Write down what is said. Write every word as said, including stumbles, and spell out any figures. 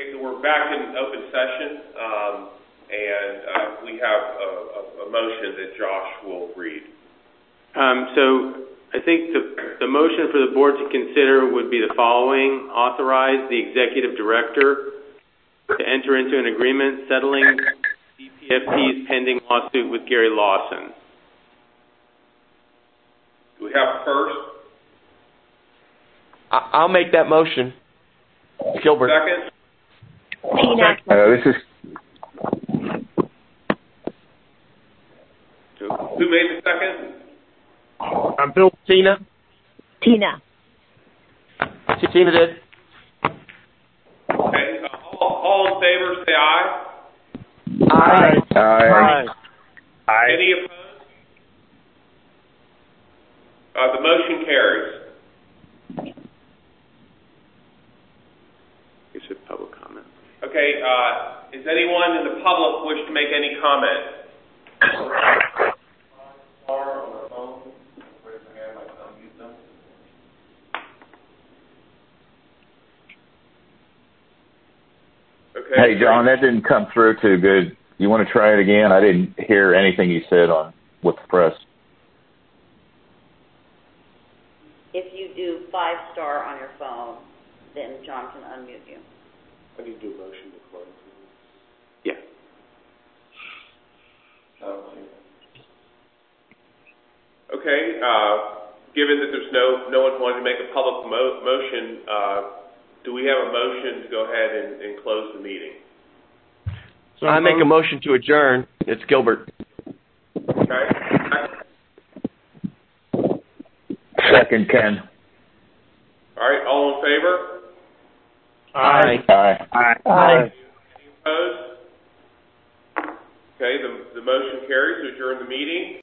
Okay, so we're back in open session, um, and uh, we have a, a, a motion that Josh will read. Um, so I think the, the motion for the board to consider would be the following. Authorize the executive director to enter into an agreement settling D P F T's pending lawsuit with Gary Lawson. Do we have first? I'll make that motion. Gilbert. Second? Tina. Uh, this is Who made the second? I'm Bill. Tina. Tina. Tina did. Okay, uh, all, all in favor, say aye. Aye. Aye. Aye. Any opposed? Uh, the motion carries. You said public comment. Okay, uh, does anyone in the public wish to make any comment? Okay. Hey, John, that didn't come through too good. You want to try it again? I didn't hear anything you said on with the press. If you do five star on your phone, then John can unmute you. I need to do a motion to close. Yeah. Okay, uh, given that there's no no one wanting to make a public mo motion, uh, do we have a motion to go ahead and, and close the meeting? So I make a motion to adjourn. It's Gilbert. Okay. Second, Ken. All right, all in favor? Aye. Aye. Aye. Aye. Opposed? Okay, the, the motion carries to adjourn the meeting.